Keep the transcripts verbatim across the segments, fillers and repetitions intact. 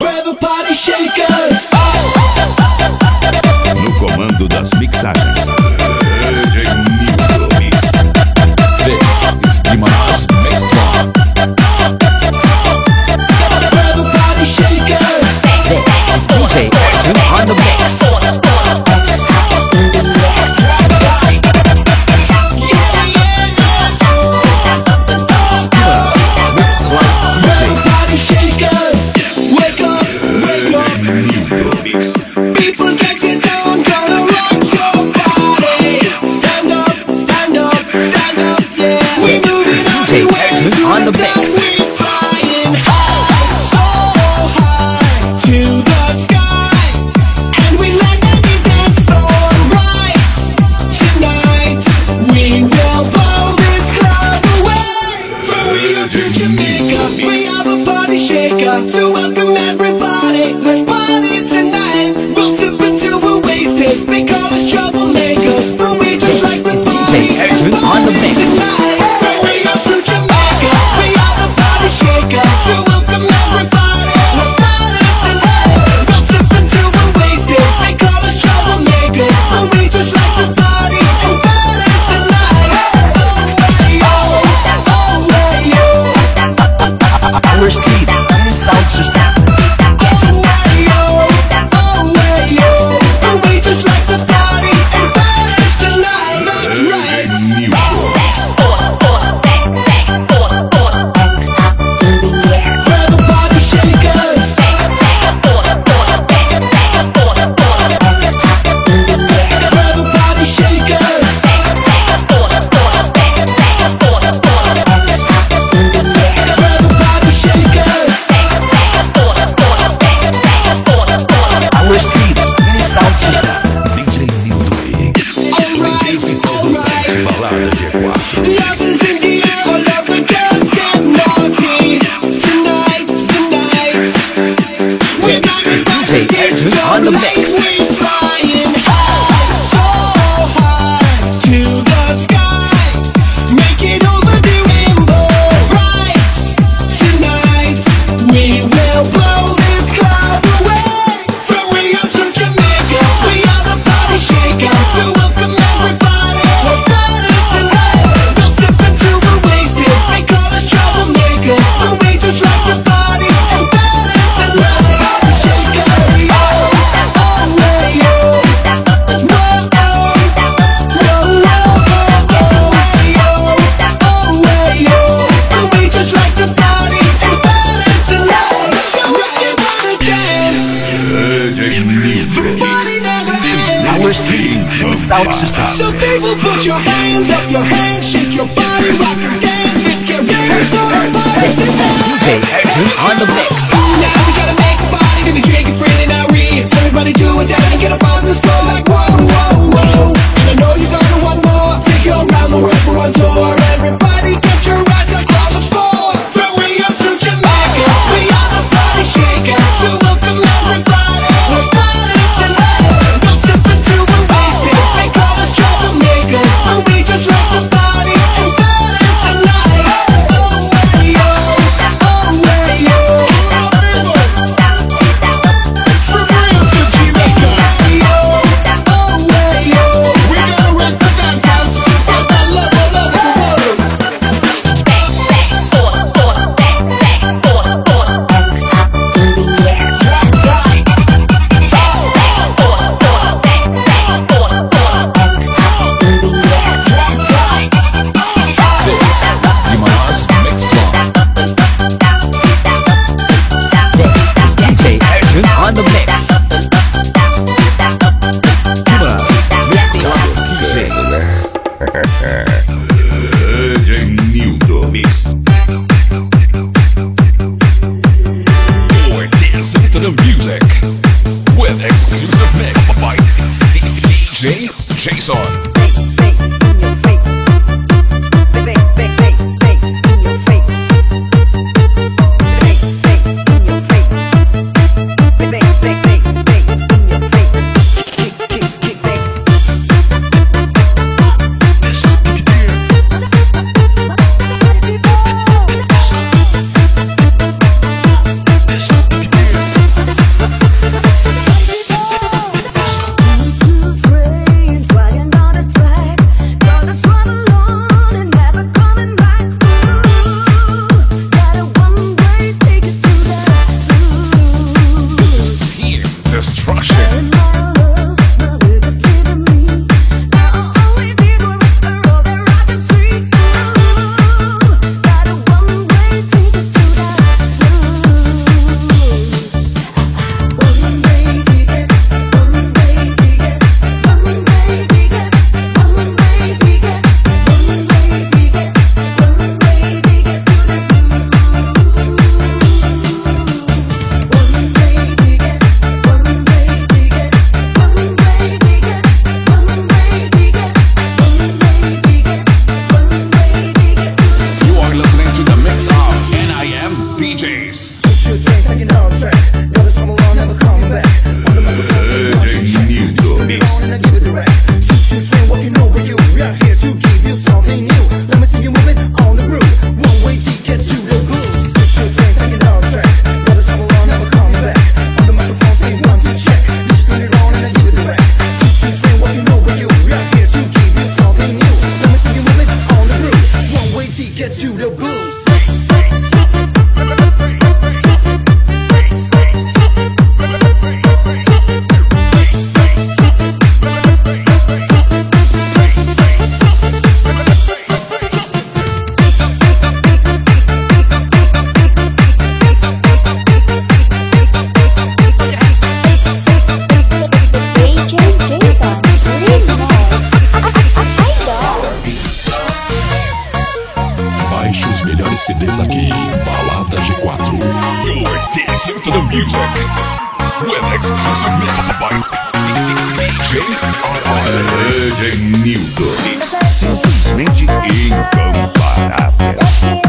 We're the party shakers. No comando das mixagens, D J Nildo Mix. This is Guimarães Mix Club. We're the party shakers. This is D J Arjun on the mix. People get you down, gonna rock your body. Stand up, stand up, stand up, yeah. We This is D J Arjun on the mix. We flying high, so high to the sky, and we let the dance floor right. Tonight we will blow this club away. From Rio to Jamaica, we are the party shaker. So welcome everybody, let's party tonight. We'll sip until we're wasted. They call us troublemakers, but we just like to This is D J party and Arjun on the party mix. tonight. From Rio to Jamaica, we are the party shaker. So welcome everybody, let's party tonight. We'll sip until we're wasted. They call us troublemakers, but we just like to party and party tonight. Oh, hey, oh, oh, hey, oh. Our street and sound system. Our street and sound system. D J Nildo Mix. Oficial do site Balada G quatro. Love is in the air, all of the girls get naughty. Tonight's the night. We're This is gonna D J Arjun on the mix. we flying high, so high to the sky. Make it over the rainbow, right? Tonight we will blow this club away. From Rio to Jamaica, we are the party shakers. So welcome everybody, we're party tonight. We'll sip until we're wasted. They call us troublemakers, but we just like to party and party tonight. Party shakers, oh, oh, hey, oh. Whoa, oh, whoa, whoa, oh, hey, oh. Oh, hey, oh. But we just like to party and party tonight. So if you wanna dance, D J Nildo Mix. party never ends. Our street and sound system. So people put your hands up, your hands, shake your body, rock and dance. Let's get ready for the party This is D J Arjun on the mix. Now we gotta make a body, and we drink it freely, now we everybody do it down and get up on this floor like whoa, whoa, whoa. And I know you're gonna want more. Take you around the world for one tour. Everybody get your ass up on the floor. From Rio to Jamaica, we are the party shakers. So welcome everybody, we're party tonight. We'll sip until we're wasted. They call us troublemakers, but we just like to party and party tonight. Oh, hey, oh, oh, hey, oh. With exclusive mix by D J Edenildo. Mix simplesmente incomparável.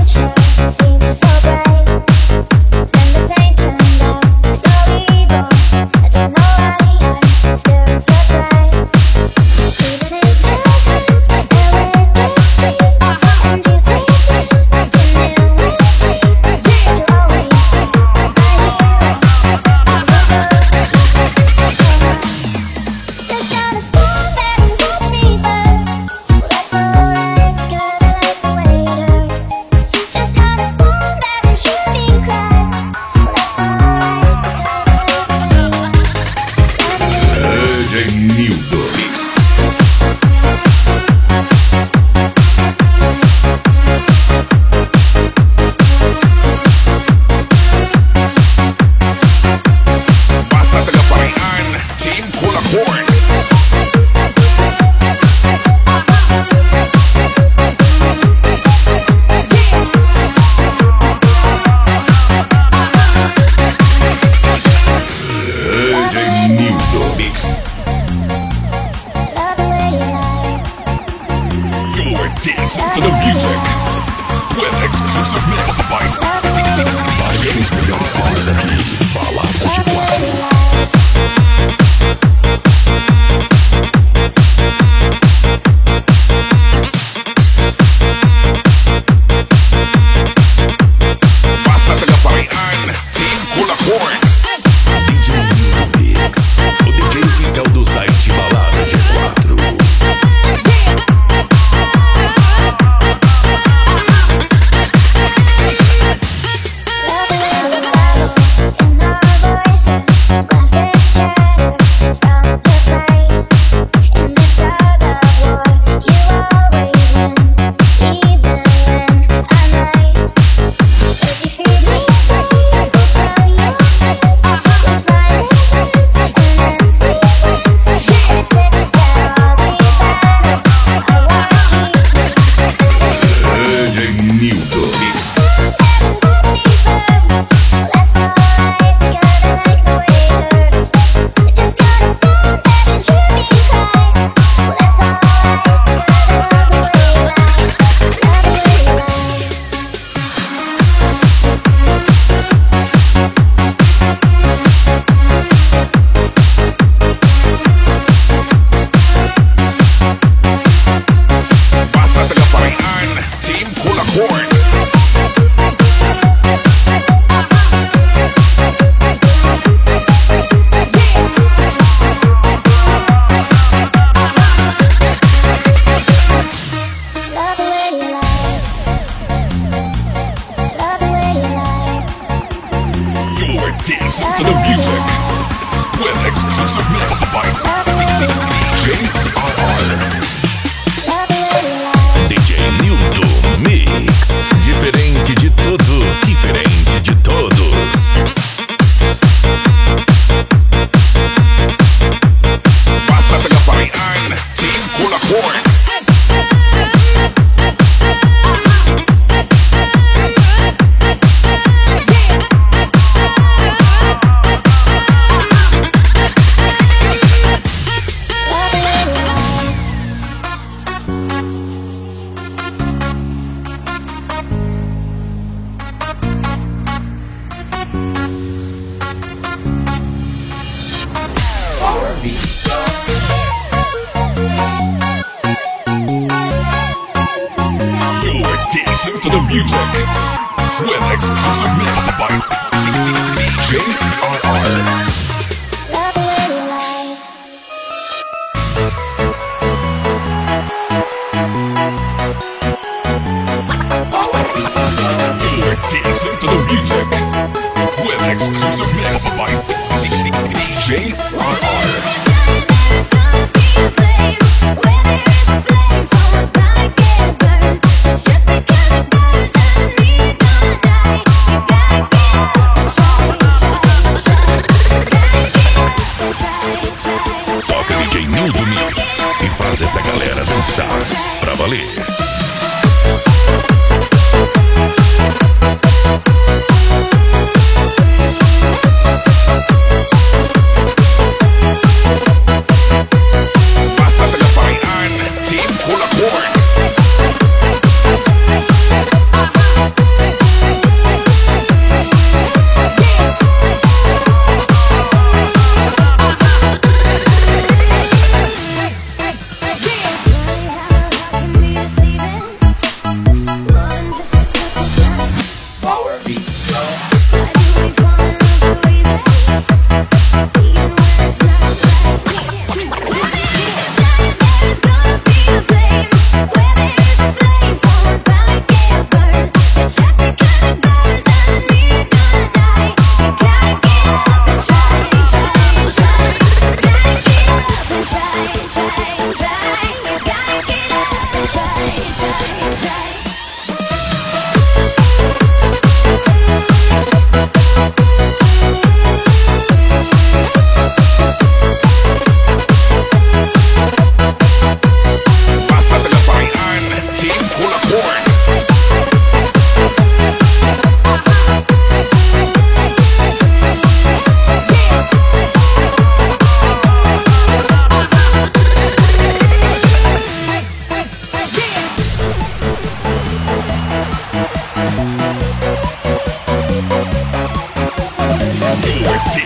Dancing to the music with exclusive mix by Baixe os melhores C Ds aqui, Balada de Quatro. Dancing to the music with exclusive mix by D J D J Nildo Mix. Diferente de tudo, diferente de todos. Basta pegar para em Team Cola Corn. Dancing to the music with exclusive mix by D J R R. Dancing to the music with exclusive mix by D J R R. Essa galera dançar pra valer.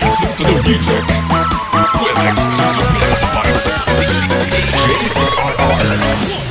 Listen to the music with exclusive mix by D J R R.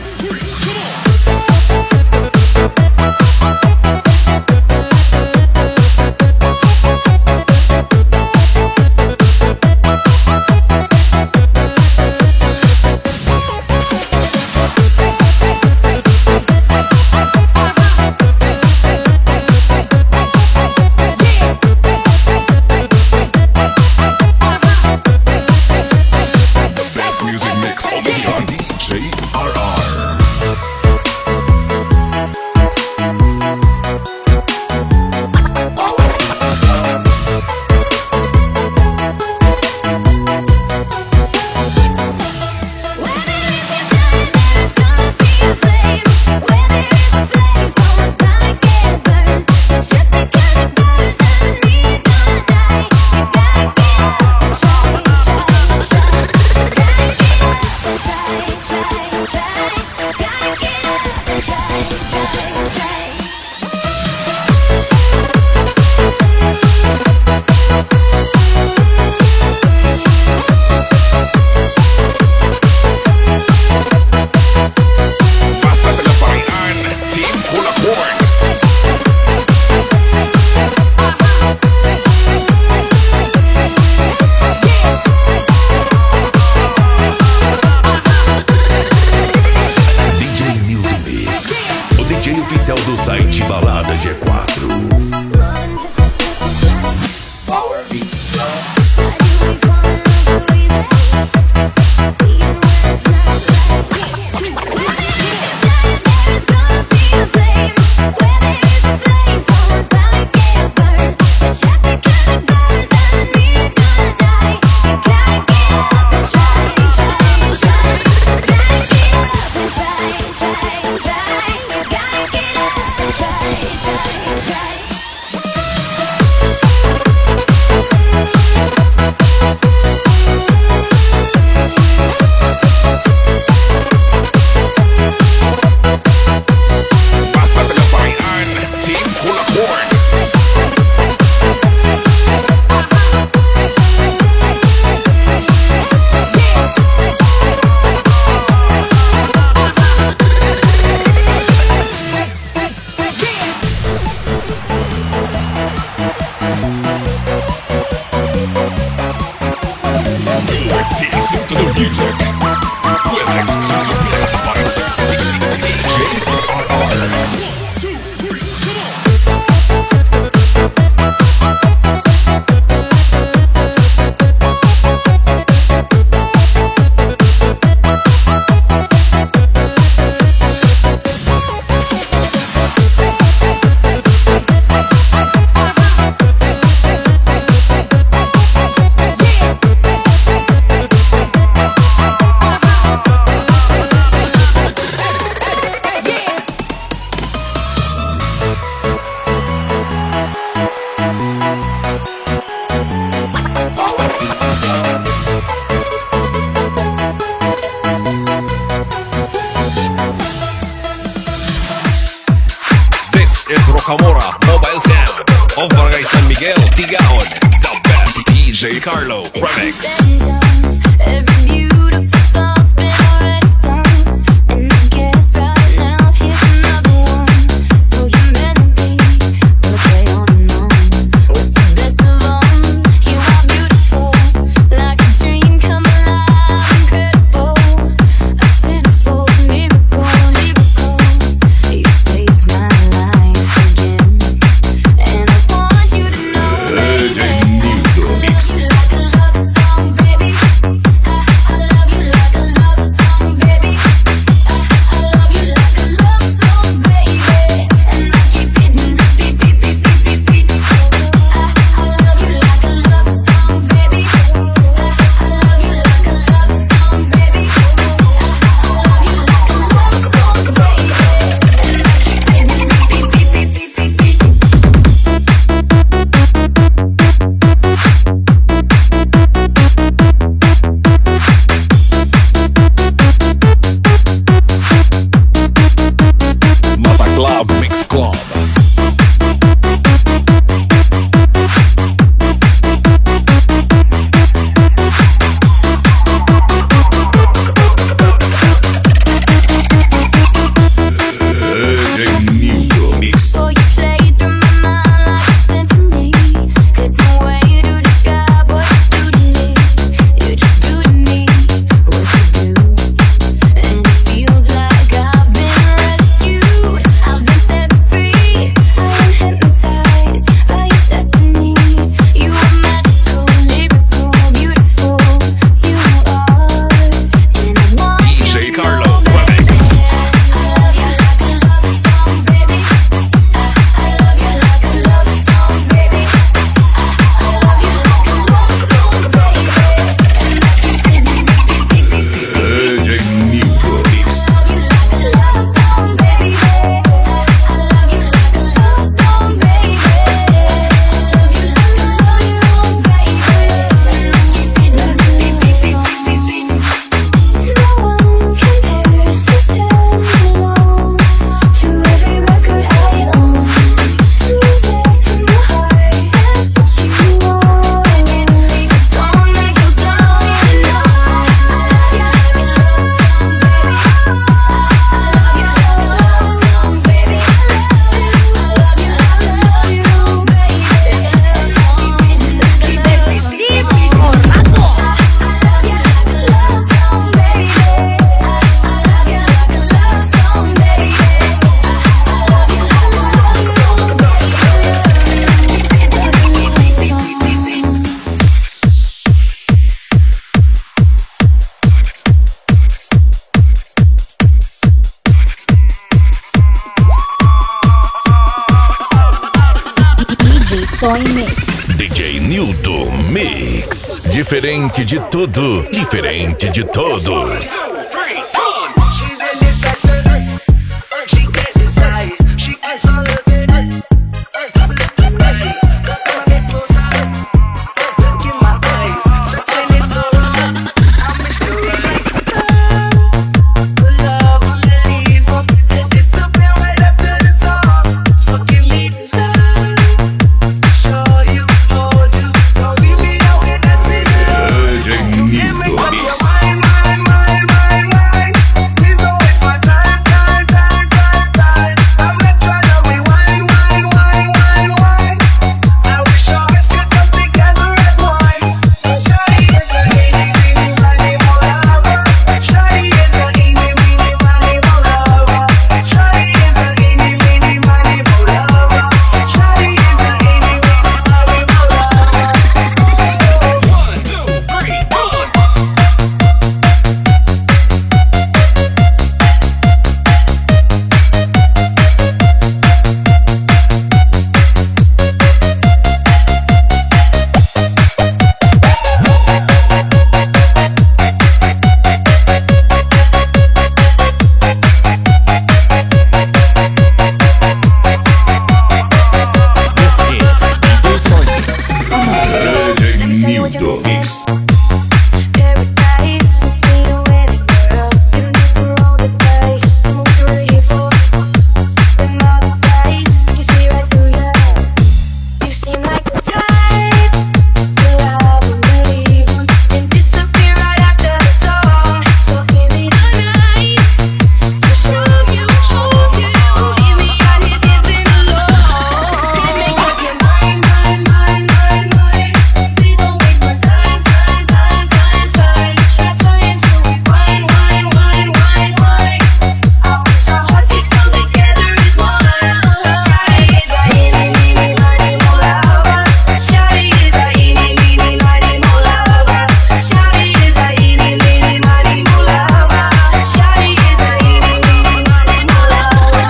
Do site Balada G quatro. Listen to the music with exclusive mix by D J R R. Es Rocamora Mobile Sound of Barangay San Miguel, Tigaon. The best D J Carlo Remix. Every beautiful thought's been already sung, and I guess right now here's another one. So your melody will play on and on with the best of them. You are beautiful, like a dream come alive, incredible, a centerfold miracle, lyrical. You saved my life again, and I want you to know that D J Nildo Mix. like a love song, baby. I, I Mix. Diferente de tudo, diferente de todos. She's really sexy. She get inside. She gets all of it. Look to me. Got me close eyes. Look in my eyes. Searching it so long. I miss the right. The love will leave up and disappear right after the song. So give me the love. Show you, hold you. Don't leave me out in that city. D J Give me Nildo what Mix. you mine, mine, mine, mine, mine. Please don't waste my time, time, time, time, time. I'm not trying to rewind, wine, wine, wine, wine. I wish our hearts could come together as one. Shawty is a eeny, meeny, miny, mo lover. Shawty is a eeny, meeny, miny, mo lover. Shawty is a eeny, meeny, miny, mo lover. Shawty is a eeny, meeny, miny, mo lover. One, two, three, four. This is D J Sonic's D J Nildo Mix. Paradise, let's meet a wedding girl. You need to roll the dice. I'm what you're here for. Another dice, I can see right through you. You seem like the type to love and believe and disappear right after the song. So give me the night to show you, hold you. Leave me out here dancing alone. Can't make up your mind, mind, mind, mind, mind. Please don't waste my time, time, time, time, time. I'm trying to be fine, wine, wine, wine, wine. I wish our hearts could come together as one. Shawty is a eeny, meeny, miny, mo lover. Shawty is a eeny, meeny, miny, mo lover. Shawty is a eeny, meeny, miny, mo lover. Shawty is a eeny, meeny, miny, mo lover.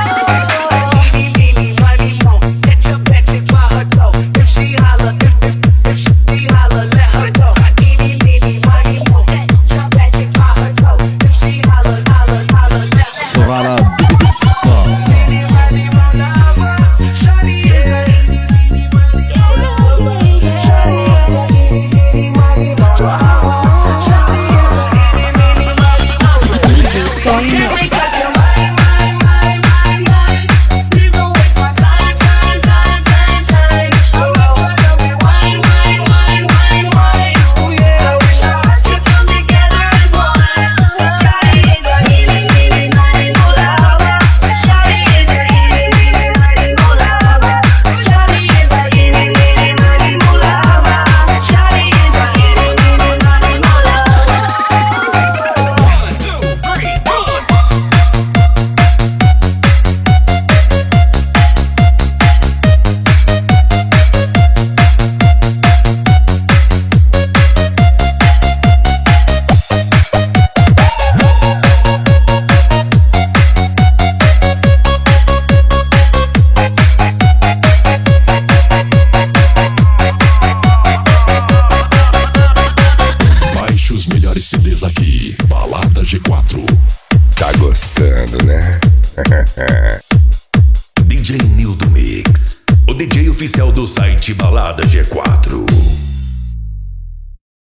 Eeny, meeny, miny, mo. Catch her, catch it by her toe. If she holler, if if if she holler, let her know. Eeny, meeny, miny, mo. Catch her, catch it by her toe. If she holler, holler, holler, let her know. Sorana Eeny, miny, mo lover. Shawty is a eeny, meeny, miny, mo lover. Shawty is a eeny, meeny, miny, mo lover. Shawty is a eeny, meeny, miny, mo lover. Can't make up your mind, mind, mind, mind, mind. Please don't waste my time, time, time, time, time. I'm not trying to rewind, wine, wine, wine, wine. Oh yeah, I wish our hearts could come together as one. Shawty is a eeny, meeny, miny, mo lover. Shawty is a eeny, meeny, miny, mo lover. Shawty is a eeny, meeny, miny, mo lover. Shawty is a eeny, meeny, miny, mo lover. One, two, three, four. Baixe os melhores C Ds aqui. Balada G quatro. Tá gostando, né? D J Nildo Mix. O D J oficial do site Balada G quatro.